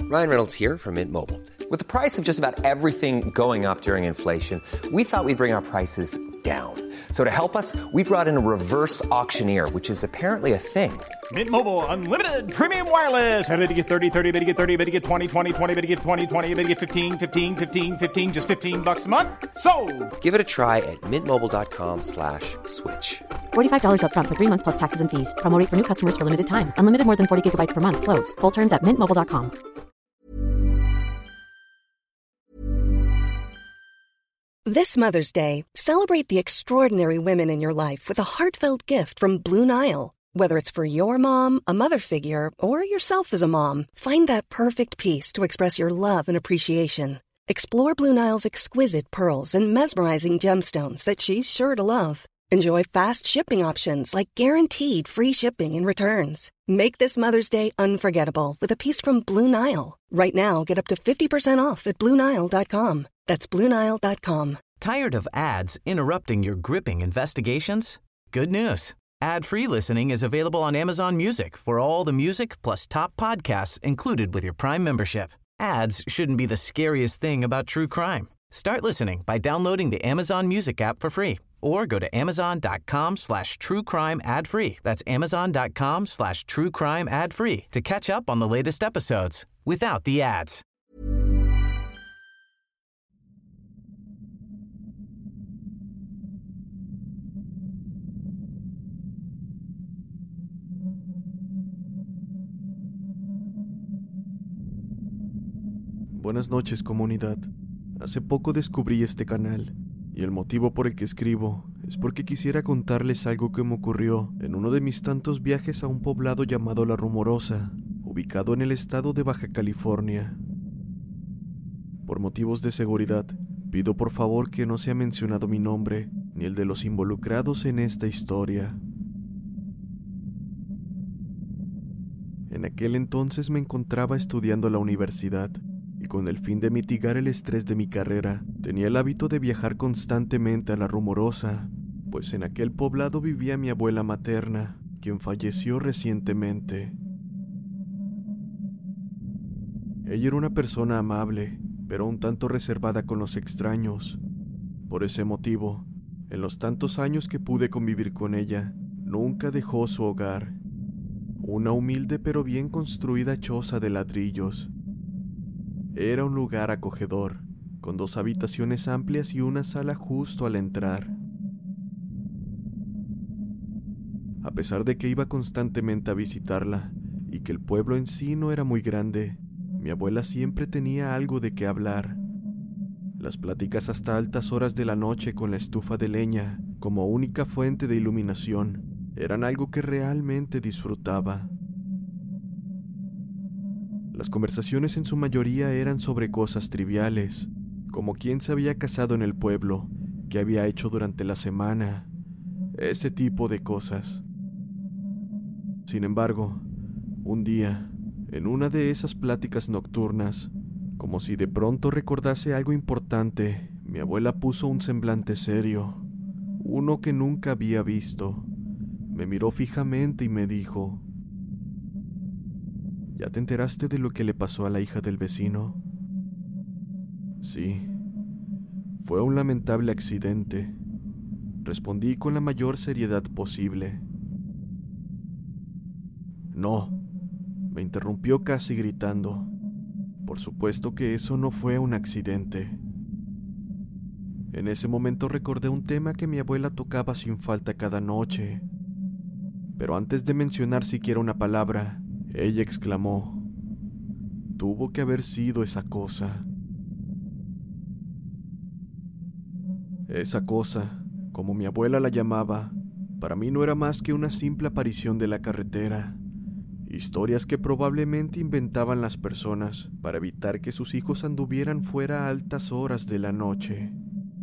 Ryan Reynolds here from Mint Mobile. With the price of just about everything going up during inflation, we thought we'd bring our prices down. So to help us, we brought in a reverse auctioneer, which is apparently a thing. Mint Mobile Unlimited Premium Wireless. How to get 30, 30, bit to get 30, bit to get 20, 20, 20, bit to get 20, 20, bit to get 15, 15, 15, 15, just $15 a month? Sold! Give it a try at mintmobile.com/switch. $45 up front for 3 months plus taxes and fees. Promo rate for new customers for limited time. Unlimited more than 40 gigabytes per month. Slows full terms at mintmobile.com. This Mother's Day, celebrate the extraordinary women in your life with a heartfelt gift from Blue Nile. Whether it's for your mom, a mother figure, or yourself as a mom, find that perfect piece to express your love and appreciation. Explore Blue Nile's exquisite pearls and mesmerizing gemstones that she's sure to love. Enjoy fast shipping options like guaranteed free shipping and returns. Make this Mother's Day unforgettable with a piece from Blue Nile. Right now, get up to 50% off at BlueNile.com. That's BlueNile.com. Tired of ads interrupting your gripping investigations? Good news. Ad-free listening is available on Amazon Music for all the music plus top podcasts included with your Prime membership. Ads shouldn't be the scariest thing about true crime. Start listening by downloading the Amazon Music app for free or go to amazon.com/truecrime ad-free. That's amazon.com/truecrime ad-free to catch up on the latest episodes without the ads. Buenas noches, comunidad. Hace poco descubrí este canal, y el motivo por el que escribo es porque quisiera contarles algo que me ocurrió en uno de mis tantos viajes a un poblado llamado La Rumorosa, ubicado en el estado de Baja California. Por motivos de seguridad, pido por favor que no sea mencionado mi nombre, ni el de los involucrados en esta historia. En aquel entonces me encontraba estudiando en la universidad, y con el fin de mitigar el estrés de mi carrera, tenía el hábito de viajar constantemente a La Rumorosa, pues en aquel poblado vivía mi abuela materna, quien falleció recientemente. Ella era una persona amable, pero un tanto reservada con los extraños. Por ese motivo, en los tantos años que pude convivir con ella, nunca dejó su hogar, una humilde pero bien construida choza de ladrillos. Era un lugar acogedor, con 2 habitaciones amplias y una sala justo al entrar. A pesar de que iba constantemente a visitarla, y que el pueblo en sí no era muy grande, mi abuela siempre tenía algo de qué hablar. Las pláticas hasta altas horas de la noche con la estufa de leña, como única fuente de iluminación, eran algo que realmente disfrutaba. Las conversaciones en su mayoría eran sobre cosas triviales, como quién se había casado en el pueblo, qué había hecho durante la semana, ese tipo de cosas. Sin embargo, un día, en una de esas pláticas nocturnas, como si de pronto recordase algo importante, mi abuela puso un semblante serio, uno que nunca había visto. Me miró fijamente y me dijo: ¿Ya te enteraste de lo que le pasó a la hija del vecino? Sí, fue un lamentable accidente, respondí con la mayor seriedad posible. No, me interrumpió casi gritando. Por supuesto que eso no fue un accidente. En ese momento recordé un tema que mi abuela tocaba sin falta cada noche, pero antes de mencionar siquiera una palabra, ella exclamó: tuvo que haber sido esa cosa. Esa cosa, como mi abuela la llamaba, para mí no era más que una simple aparición de la carretera. Historias que probablemente inventaban las personas para evitar que sus hijos anduvieran fuera a altas horas de la noche.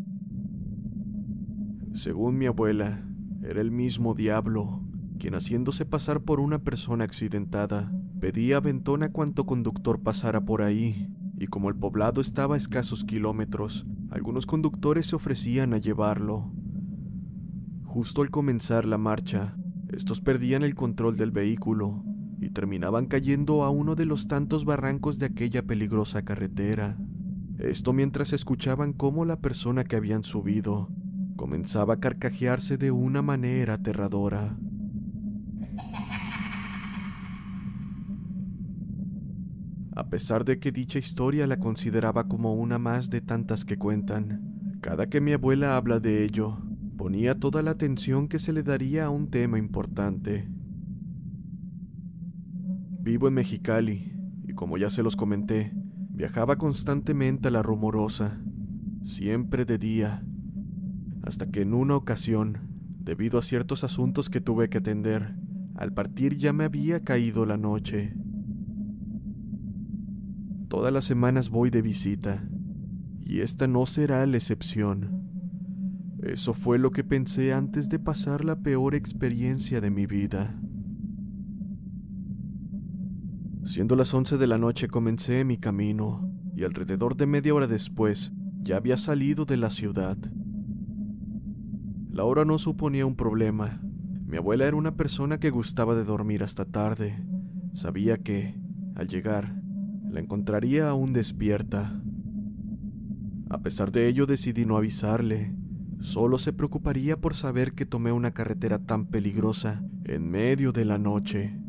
Según mi abuela, era el mismo diablo, quien, haciéndose pasar por una persona accidentada, pedía aventón a cuanto conductor pasara por ahí, y como el poblado estaba a escasos kilómetros, algunos conductores se ofrecían a llevarlo. Justo al comenzar la marcha, estos perdían el control del vehículo, y terminaban cayendo a uno de los tantos barrancos de aquella peligrosa carretera. Esto mientras escuchaban cómo la persona que habían subido comenzaba a carcajearse de una manera aterradora. A pesar de que dicha historia la consideraba como una más de tantas que cuentan, cada que mi abuela habla de ello, ponía toda la atención que se le daría a un tema importante. Vivo en Mexicali, y como ya se los comenté, viajaba constantemente a La Rumorosa, siempre de día, hasta que en una ocasión, debido a ciertos asuntos que tuve que atender, al partir ya me había caído la noche. Todas las semanas voy de visita, y esta no será la excepción. Eso fue lo que pensé antes de pasar la peor experiencia de mi vida. Siendo las 11 de la noche comencé mi camino, y alrededor de media hora después ya había salido de la ciudad. La hora no suponía un problema. Mi abuela era una persona que gustaba de dormir hasta tarde. Sabía que, al llegar, la encontraría aún despierta. A pesar de ello decidí no avisarle. Solo se preocuparía por saber que tomé una carretera tan peligrosa en medio de la noche.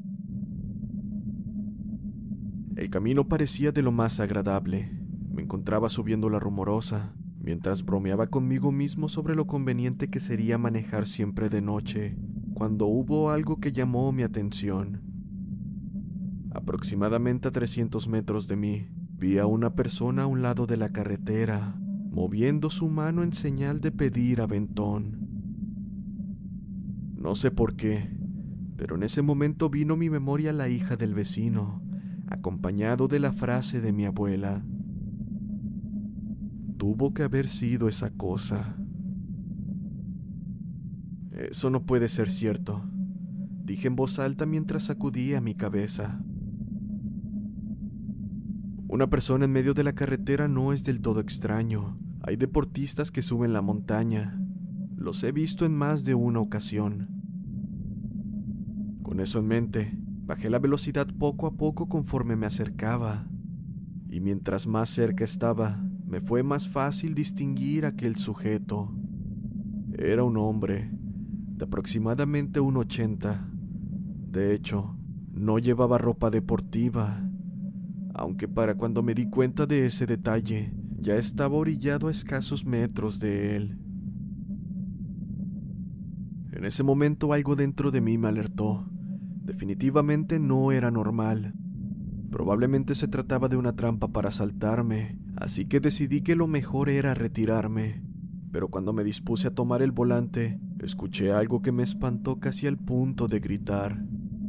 El camino parecía de lo más agradable. Me encontraba subiendo La Rumorosa, mientras bromeaba conmigo mismo sobre lo conveniente que sería manejar siempre de noche, cuando hubo algo que llamó mi atención. Aproximadamente a 300 metros de mí, vi a una persona a un lado de la carretera, moviendo su mano en señal de pedir aventón. No sé por qué, pero en ese momento vino a mi memoria la hija del vecino, acompañado de la frase de mi abuela. Tuvo que haber sido esa cosa. Eso no puede ser cierto, dije en voz alta mientras sacudía mi cabeza. Una persona en medio de la carretera no es del todo extraño. Hay deportistas que suben la montaña. Los he visto en más de una ocasión. Con eso en mente, bajé la velocidad poco a poco conforme me acercaba. Y mientras más cerca estaba, me fue más fácil distinguir a aquel sujeto. Era un hombre, de aproximadamente 1,80. De hecho, no llevaba ropa deportiva, aunque para cuando me di cuenta de ese detalle, ya estaba orillado a escasos metros de él. En ese momento algo dentro de mí me alertó. Definitivamente no era normal. Probablemente se trataba de una trampa para asaltarme, así que decidí que lo mejor era retirarme. Pero cuando me dispuse a tomar el volante, escuché algo que me espantó casi al punto de gritar.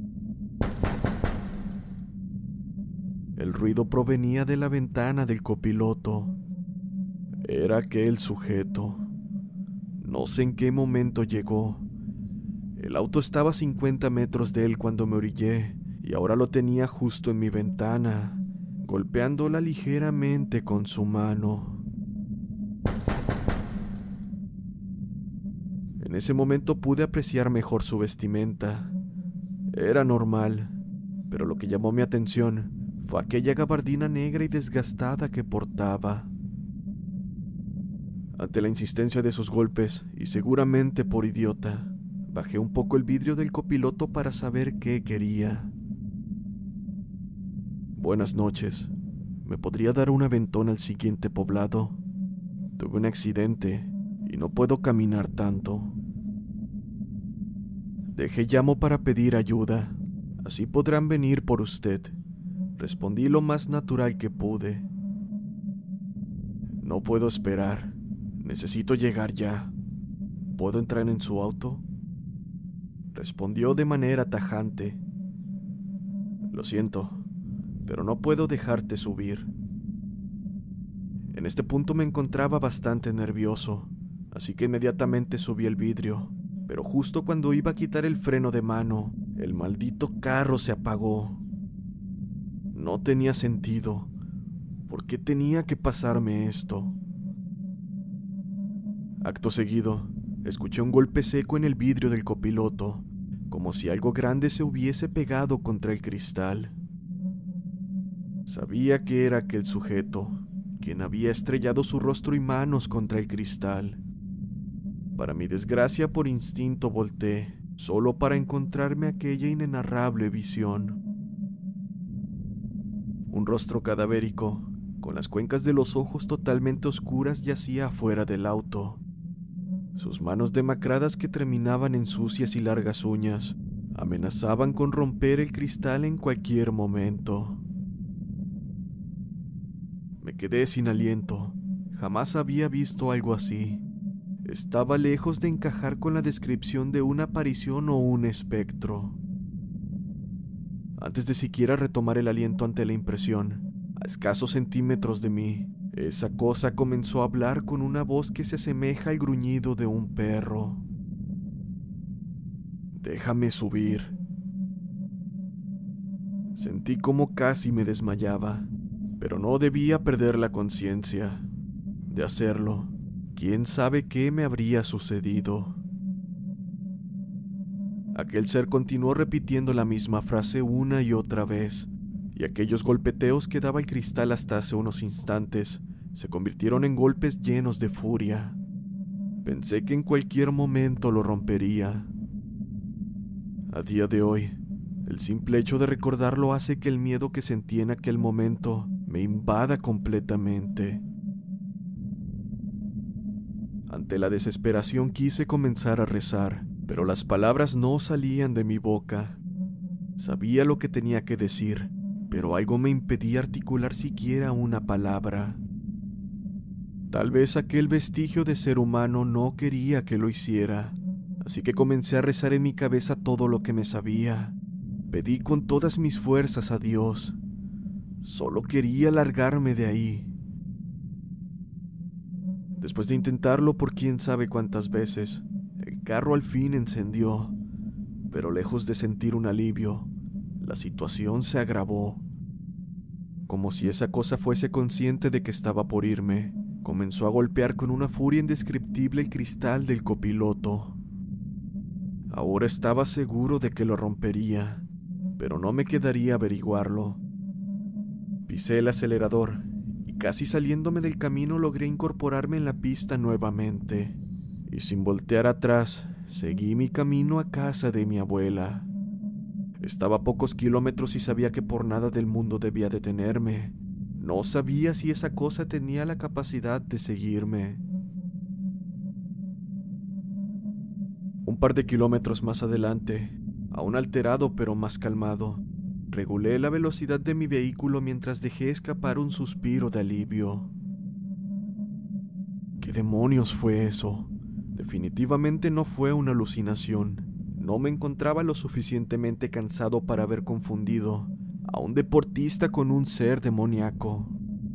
El ruido provenía de la ventana del copiloto. Era aquel sujeto. No sé en qué momento llegó. El auto estaba a 50 metros de él cuando me orillé, y ahora lo tenía justo en mi ventana, golpeándola ligeramente con su mano. En ese momento pude apreciar mejor su vestimenta. Era normal, pero lo que llamó mi atención fue aquella gabardina negra y desgastada que portaba. Ante la insistencia de sus golpes, y seguramente por idiota, bajé un poco el vidrio del copiloto para saber qué quería. Buenas noches. ¿Me podría dar un aventón al siguiente poblado? Tuve un accidente y no puedo caminar tanto. Dejé llamo para pedir ayuda. Así podrán venir por usted. Respondí lo más natural que pude. No puedo esperar. Necesito llegar ya. ¿Puedo entrar en su auto? Respondió de manera tajante. Lo siento, pero no puedo dejarte subir. En este punto me encontraba bastante nervioso, así que inmediatamente subí el vidrio, pero justo cuando iba a quitar el freno de mano, el maldito carro se apagó. No tenía sentido. ¿Por qué tenía que pasarme esto? Acto seguido, escuché un golpe seco en el vidrio del copiloto. como si algo grande se hubiese pegado contra el cristal. Sabía que era aquel sujeto, quien había estrellado su rostro y manos contra el cristal. Para mi desgracia, por instinto volteé, solo para encontrarme aquella inenarrable visión. Un rostro cadavérico, con las cuencas de los ojos totalmente oscuras, yacía afuera del auto. Sus manos demacradas, que terminaban en sucias y largas uñas, amenazaban con romper el cristal en cualquier momento. Me quedé sin aliento. Jamás había visto algo así. Estaba lejos de encajar con la descripción de una aparición o un espectro. Antes de siquiera retomar el aliento ante la impresión, a escasos centímetros de mí, esa cosa comenzó a hablar con una voz que se asemeja al gruñido de un perro. «Déjame subir». Sentí como casi me desmayaba, pero no debía perder la conciencia. De hacerlo, quién sabe qué me habría sucedido. Aquel ser continuó repitiendo la misma frase una y otra vez, y aquellos golpeteos que daba el cristal hasta hace unos instantes se convirtieron en golpes llenos de furia. Pensé que en cualquier momento lo rompería. A día de hoy, el simple hecho de recordarlo hace que el miedo que sentí en aquel momento me invada completamente. Ante la desesperación quise comenzar a rezar, pero las palabras no salían de mi boca. Sabía lo que tenía que decir, pero algo me impedía articular siquiera una palabra. Tal vez aquel vestigio de ser humano no quería que lo hiciera, así que comencé a rezar en mi cabeza todo lo que me sabía. Pedí con todas mis fuerzas a Dios. Solo quería largarme de ahí. Después de intentarlo por quién sabe cuántas veces, el carro al fin encendió, pero lejos de sentir un alivio, la situación se agravó. Como si esa cosa fuese consciente de que estaba por irme, comenzó a golpear con una furia indescriptible el cristal del copiloto. Ahora estaba seguro de que lo rompería, pero no me quedaría averiguarlo. Pisé el acelerador y casi saliéndome del camino logré incorporarme en la pista nuevamente, y sin voltear atrás, seguí mi camino a casa de mi abuela. Estaba a pocos kilómetros y sabía que por nada del mundo debía detenerme. No sabía si esa cosa tenía la capacidad de seguirme. Un par de kilómetros más adelante, aún alterado pero más calmado, regulé la velocidad de mi vehículo mientras dejé escapar un suspiro de alivio. ¿Qué demonios fue eso? Definitivamente no fue una alucinación. No me encontraba lo suficientemente cansado para haber confundido a un deportista con un ser demoníaco.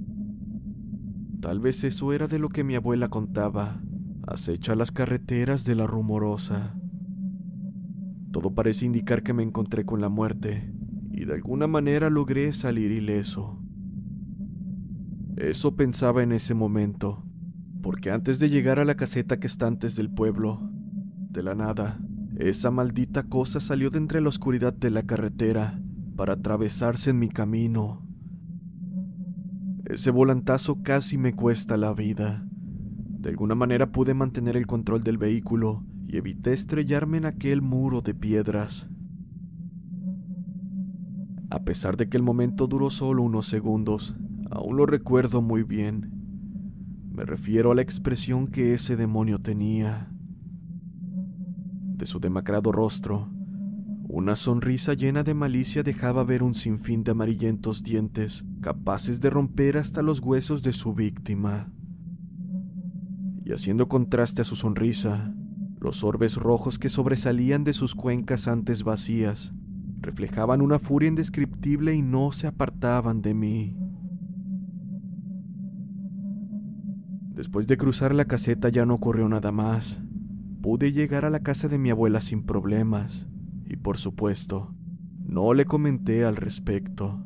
Tal vez eso era de lo que mi abuela contaba, acecha las carreteras de la Rumorosa. Todo parece indicar que me encontré con la muerte, y de alguna manera logré salir ileso. Eso pensaba en ese momento, porque antes de llegar a la caseta que está antes del pueblo, de la nada, esa maldita cosa salió de entre la oscuridad de la carretera para atravesarse en mi camino. Ese volantazo casi me cuesta la vida. De alguna manera pude mantener el control del vehículo y evité estrellarme en aquel muro de piedras. A pesar de que el momento duró solo unos segundos, aún lo recuerdo muy bien. Me refiero a la expresión que ese demonio tenía. De su demacrado rostro, una sonrisa llena de malicia dejaba ver un sinfín de amarillentos dientes, capaces de romper hasta los huesos de su víctima. Y haciendo contraste a su sonrisa, los orbes rojos que sobresalían de sus cuencas antes vacías, reflejaban una furia indescriptible y no se apartaban de mí. Después de cruzar la caseta ya no ocurrió nada más. Pude llegar a la casa de mi abuela sin problemas, y por supuesto, no le comenté al respecto.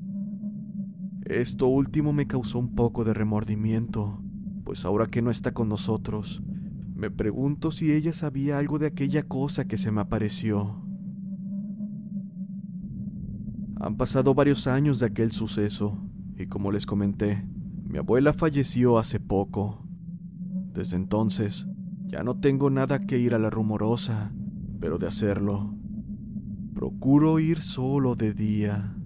Esto último me causó un poco de remordimiento, pues ahora que no está con nosotros, me pregunto si ella sabía algo de aquella cosa que se me apareció. Han pasado varios años de aquel suceso y como les comenté, mi abuela falleció hace poco. Desde entonces, ya no tengo nada que ir a la Rumorosa, pero de hacerlo, procuro ir solo de día.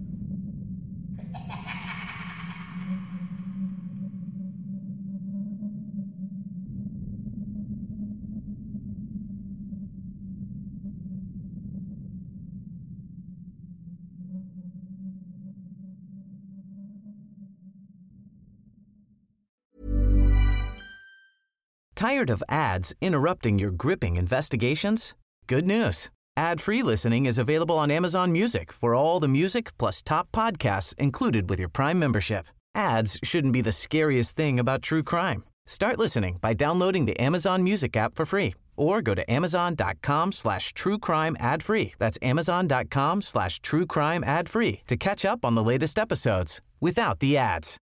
Tired of ads interrupting your gripping investigations? Good news. Ad-free listening is available on Amazon Music for all the music plus top podcasts included with your Prime membership. Ads shouldn't be the scariest thing about true crime. Start listening by downloading the Amazon Music app for free or go to amazon.com/truecrime ad-free. That's amazon.com/truecrime ad-free to catch up on the latest episodes without the ads.